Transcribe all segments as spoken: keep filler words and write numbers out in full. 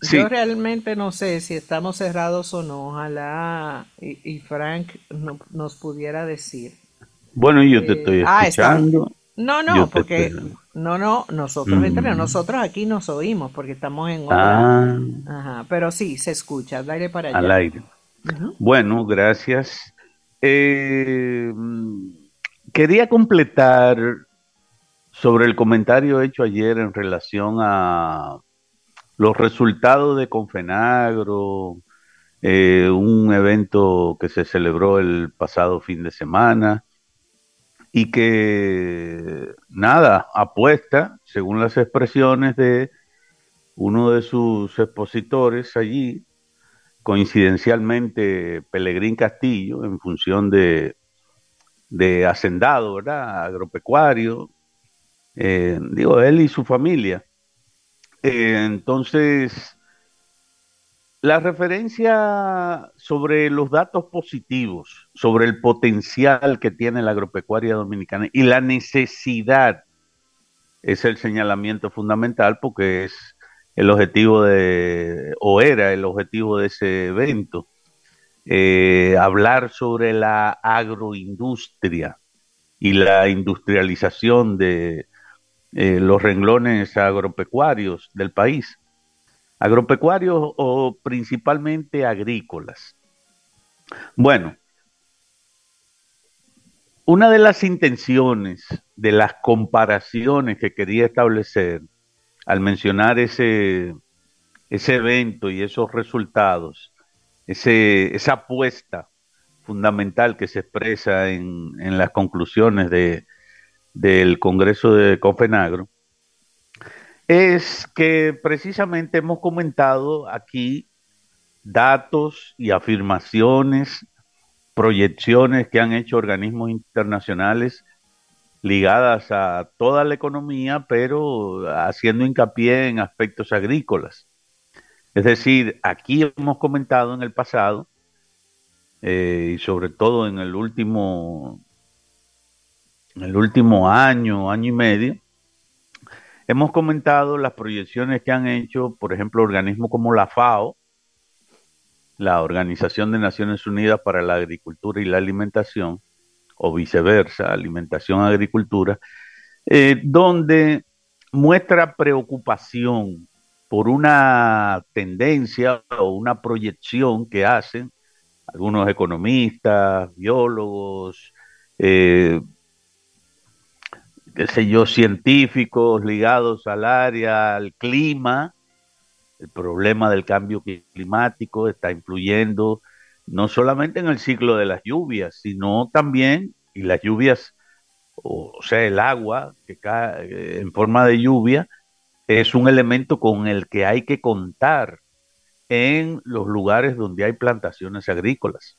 Yo Sí, realmente no sé si estamos cerrados o no. Ojalá y, y Frank no- nos pudiera decir. bueno, yo te Eh, estoy ah, está. escuchando, No, yo no, te estoy... porque no, no, nosotros entre Mm, nosotros aquí nos oímos porque estamos en obra. ah, Ajá, pero sí, se escucha. Dale para al allá. aire. Ujú. Bueno, gracias. Eh, mm, Quería completar sobre el comentario hecho ayer en relación a los resultados de Confenagro, eh, un evento que se celebró el pasado fin de semana y que, nada, apuesta, según las expresiones de uno de sus expositores allí, coincidencialmente Pelegrín Castillo, en función de, de hacendado, ¿verdad? Agropecuario, eh, digo, él y su familia. Eh, entonces, la referencia sobre los datos positivos, sobre el potencial que tiene la agropecuaria dominicana y la necesidad es el señalamiento fundamental porque es el objetivo de, o era el objetivo de ese evento, eh, hablar sobre la agroindustria y la industrialización de eh, los renglones agropecuarios del país, agropecuarios o principalmente agrícolas. Bueno, una de las intenciones de las comparaciones que quería establecer al mencionar ese, ese evento y esos resultados, ese, esa apuesta fundamental que se expresa en, en las conclusiones de, del Congreso de Copenhague, es que precisamente hemos comentado aquí datos y afirmaciones, proyecciones que han hecho organismos internacionales ligadas a toda la economía, pero haciendo hincapié en aspectos agrícolas. Es decir, aquí hemos comentado en el pasado, eh, y sobre todo en el último, en el último año, año y medio, hemos comentado las proyecciones que han hecho, por ejemplo, organismos como la FAO, la Organización de Naciones Unidas para la Agricultura y la Alimentación, o viceversa, alimentación-agricultura, eh, donde muestra preocupación por una tendencia o una proyección que hacen algunos economistas, biólogos, eh, qué sé yo, científicos ligados al área, al clima. El problema del cambio climático está influyendo no solamente en el ciclo de las lluvias, sino también, y las lluvias, o, o sea, el agua que cae eh, en forma de lluvia, es un elemento con el que hay que contar en los lugares donde hay plantaciones agrícolas.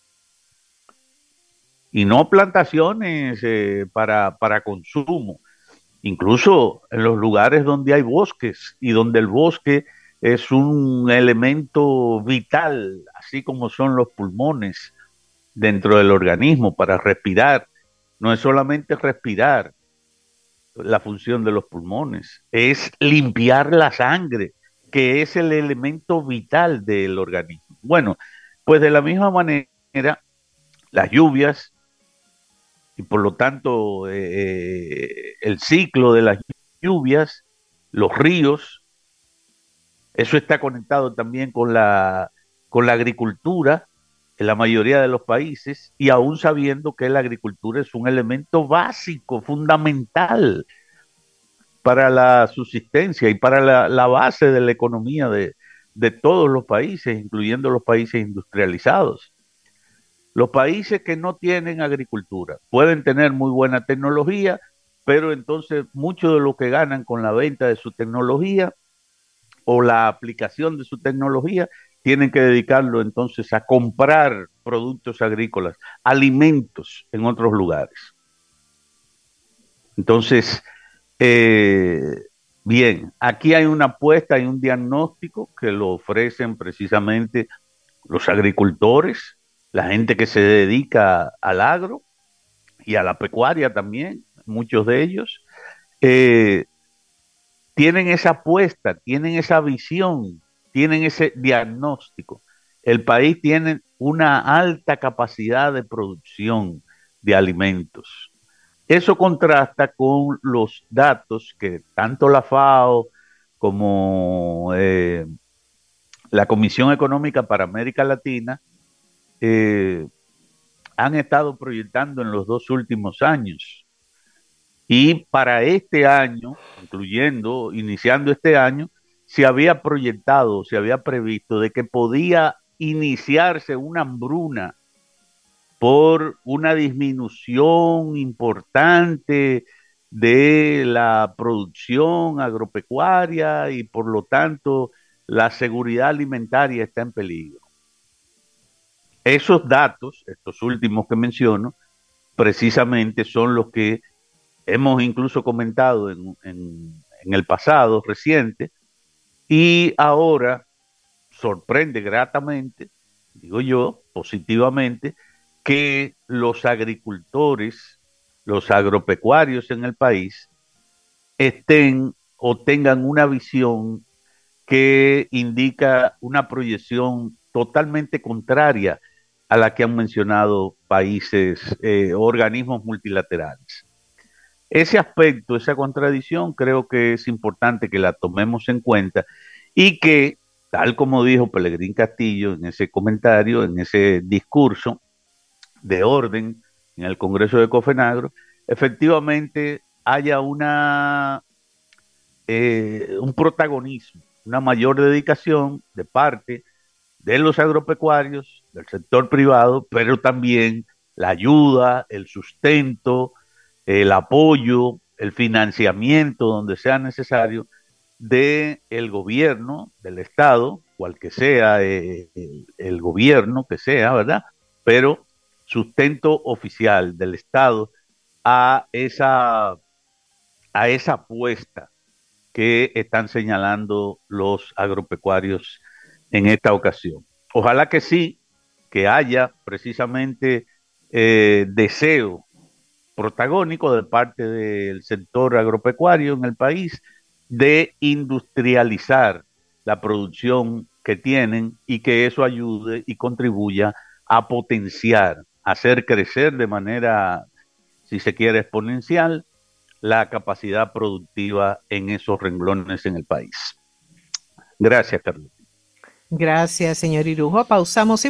Y no plantaciones eh, para, para consumo, incluso en los lugares donde hay bosques y donde el bosque es un elemento vital, así como son los pulmones dentro del organismo para respirar. No es solamente respirar la función de los pulmones, es limpiar la sangre, que es el elemento vital del organismo. Bueno, pues de la misma manera, las lluvias y por lo tanto eh, el ciclo de las lluvias, los ríos, eso está conectado también con la, con la agricultura en la mayoría de los países y aún sabiendo que la agricultura es un elemento básico, fundamental para la subsistencia y para la, la base de la economía de, de todos los países, incluyendo los países industrializados. Los países que no tienen agricultura pueden tener muy buena tecnología, pero entonces mucho de lo que ganan con la venta de su tecnología o la aplicación de su tecnología tienen que dedicarlo entonces a comprar productos agrícolas, alimentos en otros lugares. Entonces, eh, bien, aquí hay una apuesta, hay un diagnóstico que lo ofrecen precisamente los agricultores, la gente que se dedica al agro, y a la pecuaria también, muchos de ellos, eh, tienen esa apuesta, tienen esa visión tienen ese diagnóstico. El país tiene una alta capacidad de producción de alimentos. Eso contrasta con los datos que tanto la FAO como eh, la Comisión Económica para América Latina eh, han estado proyectando en los dos últimos años. Y para este año, incluyendo, iniciando este año, se había proyectado, se había previsto de que podía iniciarse una hambruna por una disminución importante de la producción agropecuaria y por lo tanto la seguridad alimentaria está en peligro. Esos datos, estos últimos que menciono, precisamente son los que hemos incluso comentado en, en, en el pasado reciente y ahora sorprende gratamente, digo yo, positivamente, que los agricultores, los agropecuarios en el país estén o tengan una visión que indica una proyección totalmente contraria a la que han mencionado países, eh, organismos multilaterales. Ese aspecto, esa contradicción, creo que es importante que la tomemos en cuenta y que, tal como dijo Pelegrín Castillo en ese comentario, en ese discurso de orden en el Congreso de Cofenagro, efectivamente haya una, eh, un protagonismo, una mayor dedicación de parte de los agropecuarios, del sector privado, pero también la ayuda, el sustento, el apoyo, el financiamiento donde sea necesario del el gobierno, del Estado, cual que sea eh, el, el gobierno que sea, ¿verdad? Pero sustento oficial del Estado a esa, a esa apuesta que están señalando los agropecuarios en esta ocasión. Ojalá que sí, que haya precisamente eh, deseo protagónico de parte del sector agropecuario en el país de industrializar la producción que tienen y que eso ayude y contribuya a potenciar, a hacer crecer de manera, si se quiere, exponencial la capacidad productiva en esos renglones en el país. Gracias, Carlos. Gracias, señor Irujo. Pausamos y